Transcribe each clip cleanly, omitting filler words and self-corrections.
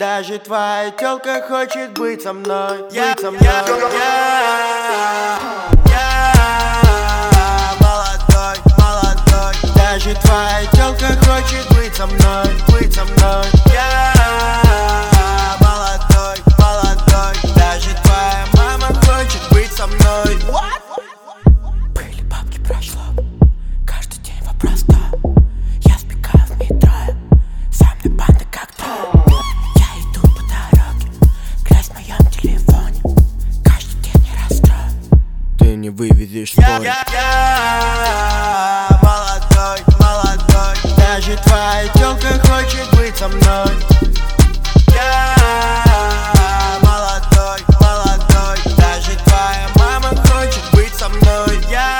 Даже твоя тёлка хочет быть со мной, Я молодой. Даже твоя тёлка хочет быть со мной, Я молодой. Даже твоя мама хочет быть со мной. Были бабки, прошло. Каждый день вопрос, да. Я сбегаю в метро. Сам на банды как-то. Я иду по дороге. Грязь в моем телефоне. Каждый день я расстрою. Ты не выведешь споры. Я молодой. Даже твоя тёлка хочет быть со мной. Я молодой. Даже твоя мама хочет быть со мной.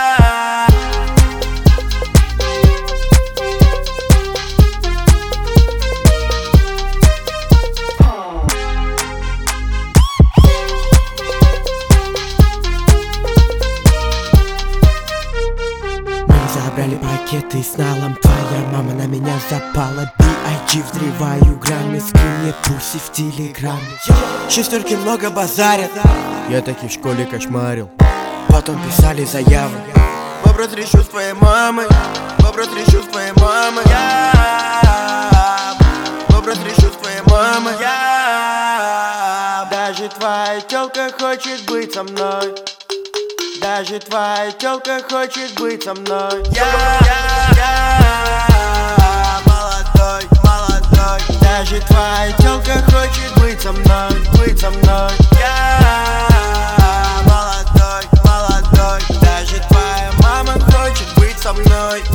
Мы забрали пакеты с налом. Твоя мама на меня запала. B.I.G. взрываю граммы. Скинь пуси в телеграме. Шестерки много базарят. Я таки в школе кошмарил. Потом писали заявы. Вопрос решу с твоей мамой. Вопрос решу с твоей мамой. Вопрос решу с твоей мамой. Даже твоя тёлка хочет быть со мной. Даже твоя тёлка хочет быть со мной. Я молодой. Даже твоя тёлка хочет быть со мной, Я молодой. Даже твоя мама хочет быть со мной.